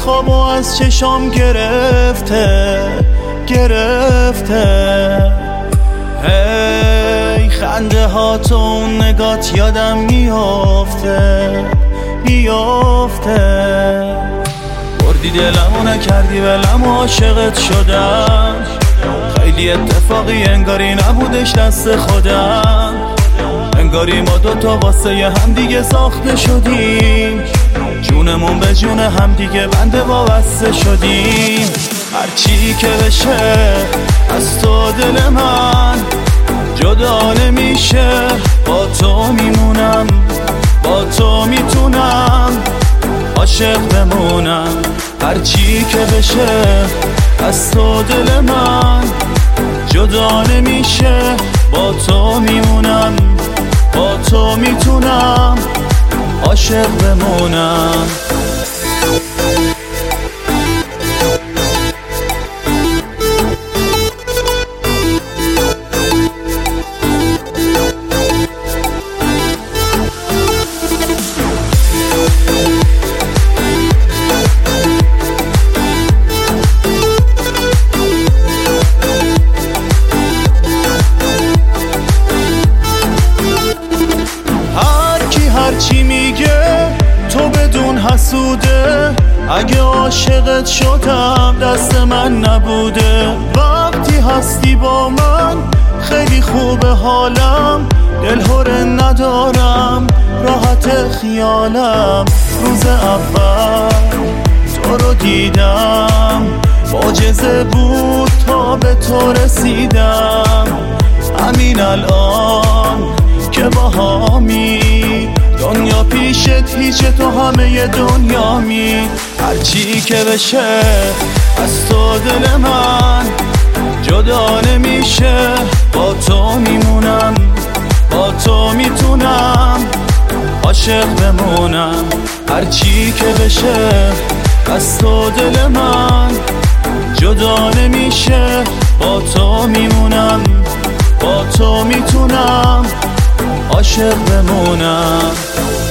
خوابو از چشام گرفته هی خنده ها تو اون نگات یادم میافته بردی دلمو نکردی ولم عاشقت شدم خیلی اتفاقی انگاری نبودش دست خودم انگاری ما دوتا واسه هم دیگه ساخته شدیم جونمون به جون هم دیگه بنده وابسته شدیم هرچی که بشه از تو دل من جدا نمیشه با تو میمونم با تو میتونم عاشق بمونم هرچی که بشه از تو دل من جدا نمیشه با تو میمونم با تو میتونم عاشق بمونم هرچی میگه تو بدون حسوده اگه عاشقت شدم دست من نبوده وقتی هستی با من خیلی خوبه حالم دلهوره ندارم راحت خیالم روز اول تو رو دیدم معجزه بود تا به تو رسیدم همین الان که باهامی دنیا پیشت هیچ تو همه دنیا می هرچی که بشه از تو دل من جدا نمیشه با تو میمونم با تو میتونم عاشق بمونم هرچی که بشه از تو دل من جدا نمیشه با تو میمونم با تو میتونم عاشق بمونم